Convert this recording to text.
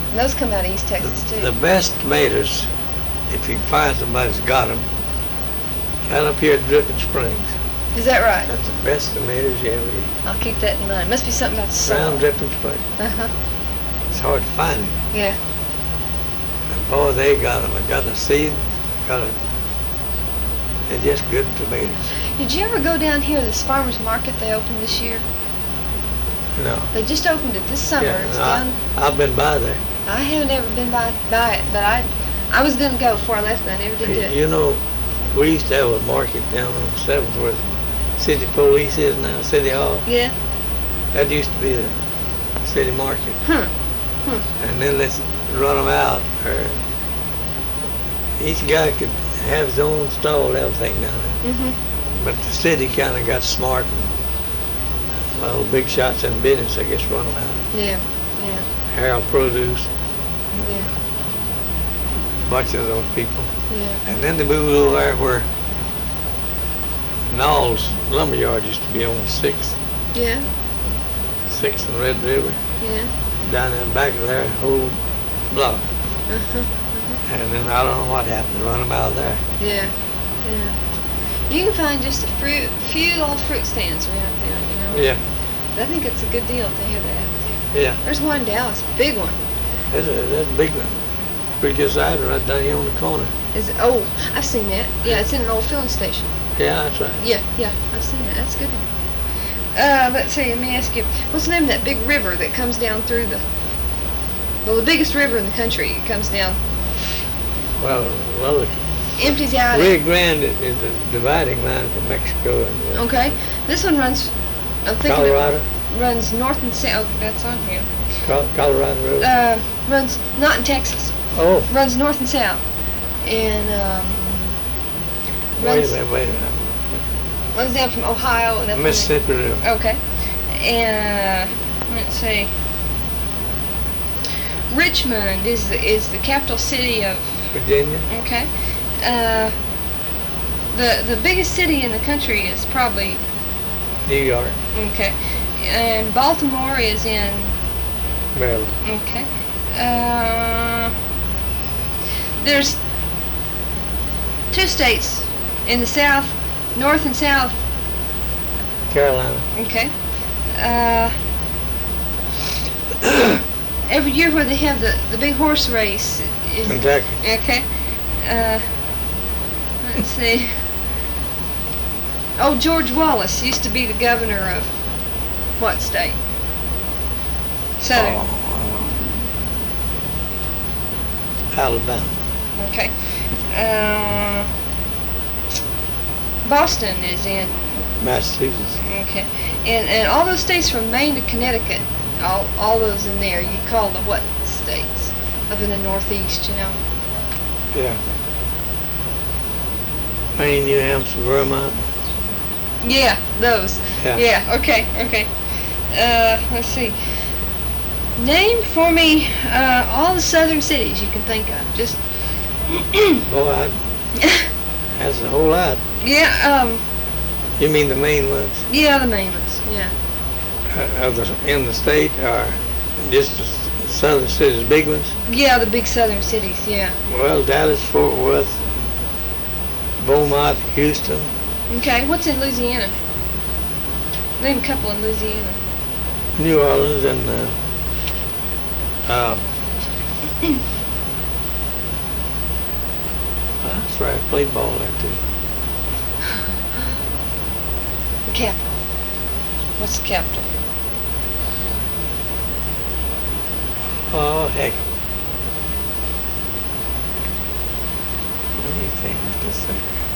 And those come out of East Texas, too. The best tomatoes, if you can find somebody that's got them, right up here at Dripping Springs. Is that right? That's the best tomatoes you ever eat. I'll keep that in mind. Must be something about the soil. Around Dripping Springs. Uh-huh. It's hard to find them. Yeah. And boy, they got them. I got a seed, they're just good tomatoes. Did you ever go down here to this farmer's market they opened this year? No. They just opened it this summer. Yeah, It's down. I've been by there. I haven't ever been by it, but I was going to go before I left, but I never did do it. You know, we used to have a market down on 7th where the city police is now, City Hall. Yeah. That used to be the city market. And then let's run them out. Or each guy could have his own stall, everything down there. Mm-hmm. But the city kind of got smart and, well, big shots in business, I guess, run them out. Yeah. Yeah. Harold Produce, Yeah. a bunch of those people. Yeah. And then they moved over there where Knowles Lumberyard used to be on 6th. Yeah. 6th and Red River. Yeah. Down in the back of their whole block. Uh-huh. And then I don't know what happened to run them out of there. Yeah. Yeah. You can find just a few little fruit stands around there, you know. Yeah. But I think it's a good deal if they have that out there. Yeah. There's one in Dallas, big one. That's a big one. Pretty good size right down here on the corner. I've seen that. Yeah, it's in an old filling station. Yeah, that's right. Yeah, I've seen that. That's a good one. Let's see, let me ask you, what's the name of that big river that comes down through the biggest river in the country? It comes down, Well, empties out. Rio Grande is a dividing line from Mexico and Okay, this one runs, I'm thinking Colorado. Runs north and south. That's on here. Colorado Road. Runs, not in Texas. Oh. Runs north and south. And, Wait a minute. runs down from Ohio and up Mississippi River. Okay. And let's see. Richmond is the capital city of Virginia. Okay. The biggest city in the country is probably New York. okay. And Baltimore is in Maryland. okay. There's two states in the south, north and south. Carolina. Okay. Every year where they have the big horse race is Kentucky. okay. Let's see. Oh, George Wallace used to be the governor of what state? Southern. Alabama. Okay. Boston is in. Massachusetts. Okay. And all those states from Maine to Connecticut, all those in there, you call the what states? Up in the Northeast, you know. Yeah. Maine, New Hampshire, Vermont. Yeah, those. Yeah. Yeah, okay. Let's see. Name for me all the southern cities you can think of. Just. Boy, that's a whole lot. Yeah, You mean the main ones? yeah, the main ones, yeah. In the state, or just the southern cities, big ones? Yeah, the big southern cities, yeah. Well, Dallas, Fort Worth, Beaumont, Houston. Okay, what's in Louisiana? Name a couple in Louisiana. New Orleans and that's right, I played ball there too. The capital. What's the capital? Oh, heck. Let me think just a second.